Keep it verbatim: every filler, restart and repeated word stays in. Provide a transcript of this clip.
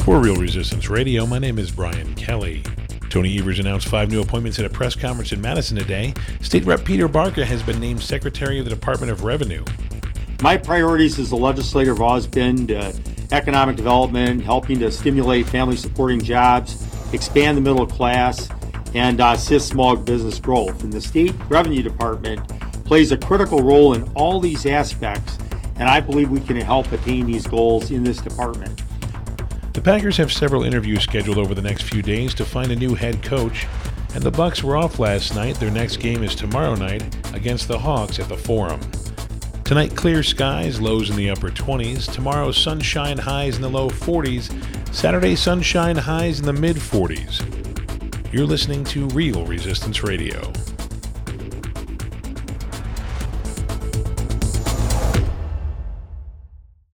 For Real Resistance Radio, my name is Brian Kelly. Tony Evers announced five new appointments at a press conference in Madison today. State Rep Peter Barca has been named Secretary of the Department of Revenue. My priorities as a legislator have always been uh, economic development, helping to stimulate family-supporting jobs, expand the middle class, and uh, assist small business growth. And the State Revenue Department plays a critical role in all these aspects, and I believe we can help attain these goals in this department. The Packers have several interviews scheduled over the next few days to find a new head coach, and the Bucs were off last night. Their next game is tomorrow night against the Hawks at the Forum. Tonight, clear skies, lows in the upper twenties. Tomorrow, sunshine, highs in the low forties. Saturday, sunshine, highs in the mid forties. You're listening to Real Resistance Radio.